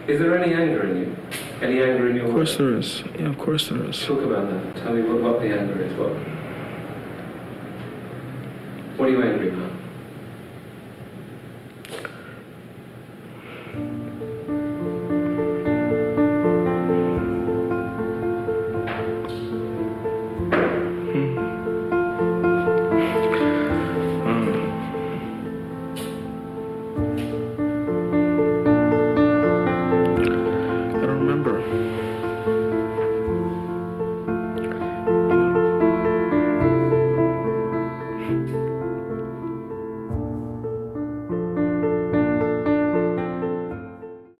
Is there any anger in you? Any anger in your Of course life? there is. Yeah, of course there is. Talk about that. Tell me what the anger is. What are you angry about?